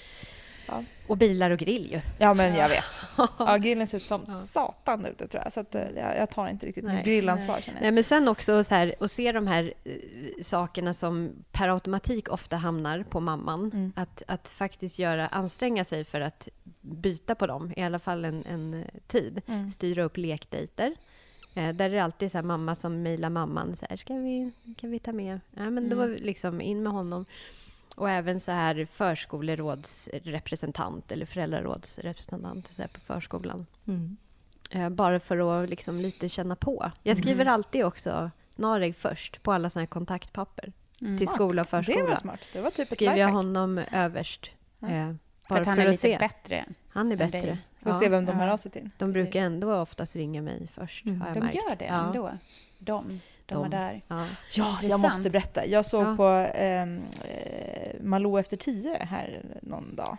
Ja. Och bilar och grill ju. Ja, men jag vet. Ja, grillen ser ut som ja. satan ute, tror jag. Så att, jag, jag tar inte riktigt mitt grillansvar. Nej. Nej, men sen också så här, att se de här uh, sakerna som per automatik ofta hamnar på mamman. Mm. Att, att faktiskt göra, anstränga sig för att byta på dem. I alla fall en, en tid. Mm. Styra upp lekdejter. Eh, där är det alltid så här, mamma som mejlar mamman. Så här, ska vi, kan vi ta med? Ja, men mm. då liksom in med honom. Och även så här förskolerådsrepresentant eller föräldrarådsrepresentant så här på förskolan. Mm. Eh, bara för att liksom lite känna på. Jag skriver mm. alltid också Nareg först på alla såna här kontaktpapper. Mm. Till skola och förskola. Det var smart. Det var typ skriver jag honom överst. Ja. Eh, bara för att han för är lite se. bättre. Han är bättre. Vi får ja. se vem de hör av sig till. De brukar ändå oftast ringa mig först. Mm. Har jag de märkt. gör det ja. ändå. De. De, de är där. Ja, ja jag måste berätta. Jag såg ja. på eh, Malou efter tio här någon dag.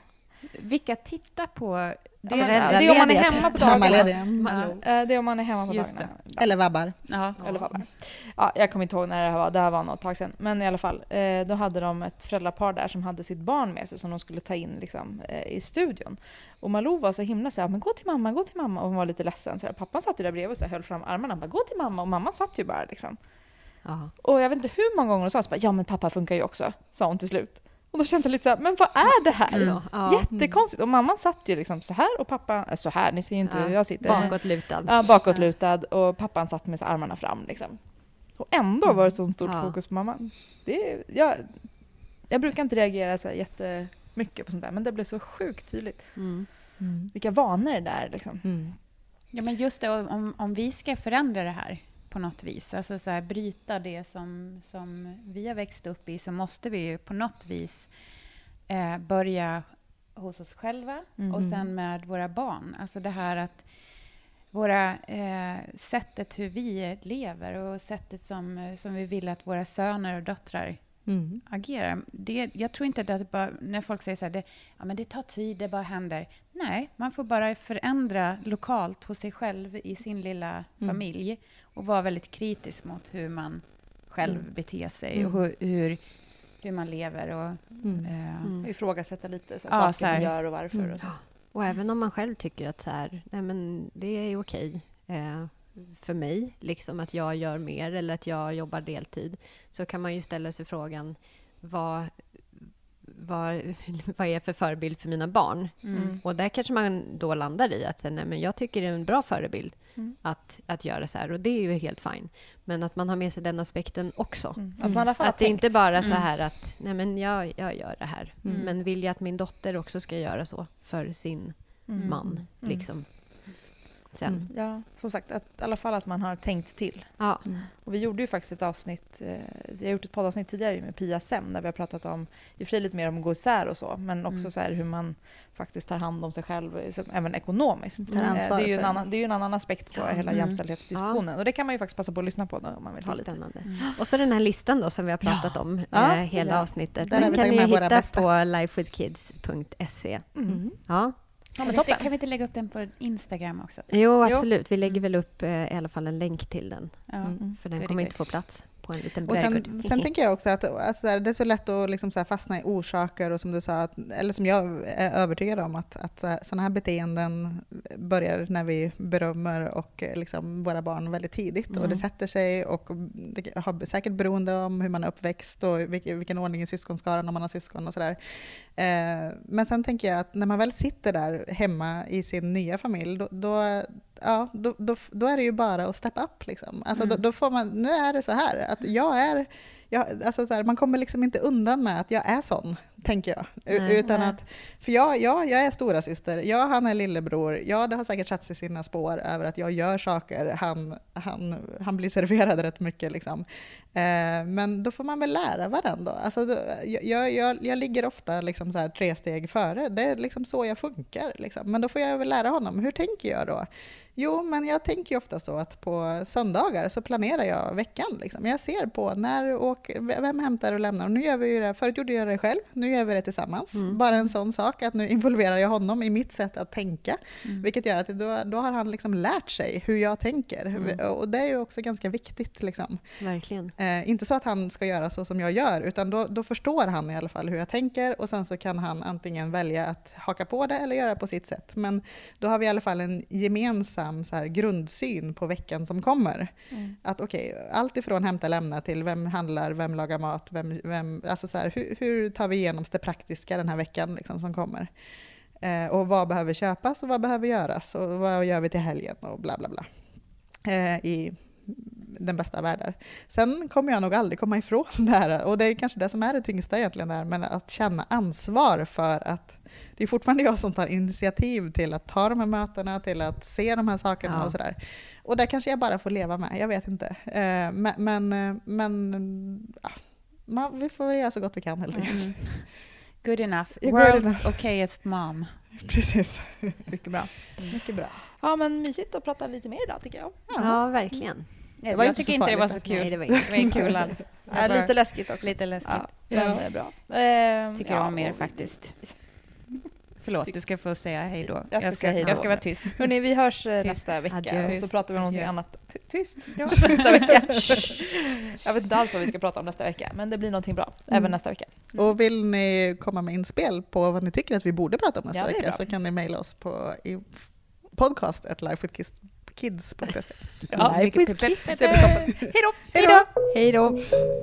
Vilka tittar på... Det är, det är om man är hemma på dagarna. Ja. Det är om man är hemma på Just dagarna. Det. Eller vabbar. Ja, eller vabbar. Ja, jag kommer inte ihåg när det här var. Det här var något tag sedan. Men i alla fall, eh, då hade de ett föräldrapar där som hade sitt barn med sig som de skulle ta in liksom, eh, i studion. Och Malou var så himla så här, men gå till mamma, gå till mamma. Och hon var lite ledsen. Så här, pappan satt ju där bredvid och så här, höll fram armarna. Bara, gå till mamma. Och mamma satt ju bara liksom. Aha. Och jag vet inte hur många gånger hon sa så bara, ja men pappa funkar ju också. Sa hon till slut. Och då kände jag lite så här, men vad är det här? Mm. Ja. Jättekonstigt. Och mamman satt ju liksom så här och pappa, äh, så här, ni ser ju inte ja. hur jag sitter. Bakåtlutad. Ja, bakåtlutad. Och pappan satt med armarna fram liksom. Och ändå var det så stort ja. fokus på mamman. Det är, jag, jag brukar inte reagera så här jättemycket på sånt där, men det blev så sjukt tydligt. Mm. Mm. Vilka vanor det där liksom. Mm. Ja, men just det, om, om vi ska förändra det här på något vis, alltså så här, bryta det som, som vi har växt upp i, så måste vi ju på något vis eh, börja hos oss själva mm. och sen med våra barn. Alltså det här att våra eh, sättet hur vi lever och sättet som, som vi vill att våra söner och döttrar mm. agerar. Det, jag tror inte att det bara, när folk säger så här, det, ja, men det tar tid, det bara händer. Nej, man får bara förändra lokalt hos sig själv i sin lilla mm. familj och vara väldigt kritisk mot hur man själv mm. beter sig mm. och hur, hur, hur man lever. Och, mm. äh, mm. ifrågasätta lite så, ja, saker så här, man gör och varför. Mm. Och, så. Och även om man själv tycker att så här, nej, men det är okej eh, för mig, liksom att jag gör mer eller att jag jobbar deltid, så kan man ju ställa sig frågan, vad... Vad, vad är jag för förebild för mina barn? Mm. Och där kanske man då landar i att nej, men jag tycker det är en bra förebild mm. att, att göra så här. Och det är ju helt fine. Men att man har med sig den aspekten också. Mm. Att, man att det inte bara så här att nej, men jag, jag gör det här. Mm. Men vill jag att min dotter också ska göra så för sin mm. man? Liksom. Sen. Mm. Ja, som sagt, att, i alla fall att man har tänkt till. Ja. Mm. Och vi gjorde ju faktiskt ett avsnitt, eh, jag har gjort ett poddavsnitt tidigare med Pia Sem, där vi har pratat om, i och för sig lite mer om att gå isär och så, men också mm. så här hur man faktiskt tar hand om sig själv, så, även ekonomiskt. Mm. Eh, det, är ju en annan, det är ju en annan aspekt på ja. hela mm. jämställdhetsdiskussionen. Ja. Och det kan man ju faktiskt passa på att lyssna på då, om man vill ha lite. Spännande. Mm. Och så den här listan då som vi har pratat ja. om ja. eh, hela ja. avsnittet. Där den kan ni hitta på life with kids punkt se. Mm. Ja. Ja, men kan vi inte lägga upp den på Instagram också? Jo, absolut. Vi lägger väl upp eh, i alla fall en länk till den. Ja. Mm. För den good, kommer good. inte få plats på en liten och sen, sen tänker jag också att alltså, det är så lätt att liksom, så här, fastna i orsaker och som du sa, att, eller som jag är övertygad om, att, att så här, sådana här beteenden börjar när vi berömmer och liksom, våra barn väldigt tidigt. Mm. Och det sätter sig och det har säkert beroende om hur man är uppväxt och vilken, vilken ordning i syskonskaran om man har syskon och sådär. Eh, men sen tänker jag att när man väl sitter där hemma i sin nya familj, då, då ja, då, då, då är det ju bara att step up. Liksom. Alltså, mm. då, då får man, nu är det så här, att jag är... Jag, alltså så här, man kommer liksom inte undan med att jag är sån, tänker jag. Nej, Utan nej. Att, för jag, jag, jag är stora syster, jag, han är lillebror. Ja, det har säkert satt sig sina spår över att jag gör saker. Han, han, han blir serverad rätt mycket. Liksom. Eh, men då får man väl lära varandra. Alltså, då, jag, jag, jag ligger ofta liksom så här tre steg före. Det är liksom så jag funkar. Liksom. Men då får jag väl lära honom. Hur tänker jag då? Jo, men jag tänker ju ofta så att på söndagar så planerar jag veckan. Liksom. Jag ser på när åker, vem hämtar och lämnar. Och nu gör vi ju det. Förut gjorde jag det själv. Nu gör vi det tillsammans. Mm. Bara en sån sak att nu involverar jag honom i mitt sätt att tänka. Mm. Vilket gör att då, då har han liksom lärt sig hur jag tänker. Mm. Och det är ju också ganska viktigt. Liksom. Verkligen. Eh, inte så att han ska göra så som jag gör. Utan då, då förstår han i alla fall hur jag tänker. Och sen så kan han antingen välja att haka på det eller göra på sitt sätt. Men då har vi i alla fall en gemensam så här grundsyn på veckan som kommer. Mm. Att okej, okay, allt ifrån hämta lämna till vem handlar, vem lagar mat, vem, vem, alltså så här, hur, hur tar vi igenom det praktiska den här veckan liksom, som kommer. Eh, och vad behöver köpas och vad behöver göras och vad gör vi till helgen och bla bla bla. Eh, I den bästa av världar. Sen kommer jag nog aldrig komma ifrån det här. Och det är kanske det som är det tyngsta egentligen där. Men att känna ansvar för att det är fortfarande jag som tar initiativ till att ta de här mötena, till att se de här sakerna ja. och sådär. Och där kanske jag bara får leva med. Jag vet inte. Eh, men men, men ja, man, vi får göra så gott vi kan helt enkelt. Mm. Good enough. Yeah, World's good enough. okayest mom. Precis. Mycket bra. Mm. Mycket bra. Ja, men mysigt att prata lite mer idag tycker jag. Ja, ja verkligen. Det var jag inte tycker inte det var så kul. Nej, det var inte, det var kul alls. Ja, lite läskigt också. Lite läskigt. Ja, men det är bra. Eh, tycker ja, jag om mer faktiskt. Förlåt, du ska få säga hej då. Jag ska, jag ska, säga hej då. Jag ska vara tyst. Hörrni, vi hörs tyst. nästa vecka. Adjö. Så pratar vi om någonting Adjö. annat. Ty- tyst? Ja. Nästa vecka. Jag vet inte alls vad vi ska prata om nästa vecka. Men det blir någonting bra. Även mm. nästa vecka. Mm. Och vill ni komma med inspel på vad ni tycker att vi borde prata om nästa ja, vecka så kan ni mejla oss på i podcast at lifewithkids punkt se. Ja, Life with Kids. Hej då! Hej då! Hej då!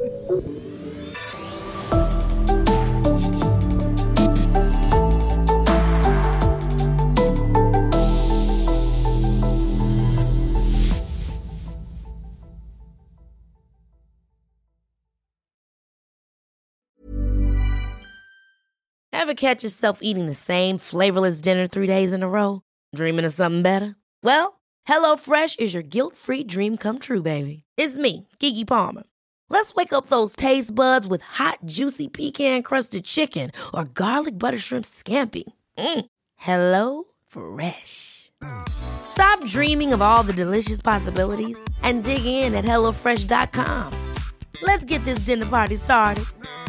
Ever catch yourself eating the same flavorless dinner three days in a row? Dreaming of something better? Well, HelloFresh is your guilt-free dream come true, baby. It's me, Keke Palmer. Let's wake up those taste buds with hot, juicy pecan-crusted chicken or garlic butter shrimp scampi. Mm. Hello Fresh. Stop dreaming of all the delicious possibilities and dig in at hello fresh dot com. Let's get this dinner party started.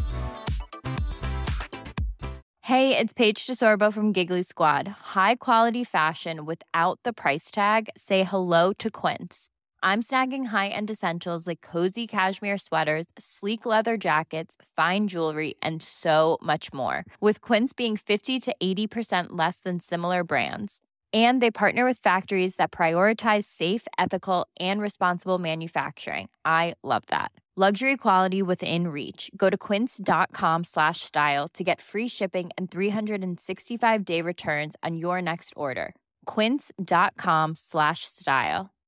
Hey, it's Paige DeSorbo from Giggly Squad. High quality fashion without the price tag. Say hello to Quince. I'm snagging high-end essentials like cozy cashmere sweaters, sleek leather jackets, fine jewelry, and so much more. With Quince being fifty to eighty percent less than similar brands. And they partner with factories that prioritize safe, ethical, and responsible manufacturing. I love that. Luxury quality within reach. Go to quince.com slash style to get free shipping and three sixty-five day returns on your next order. Quince.com slash style.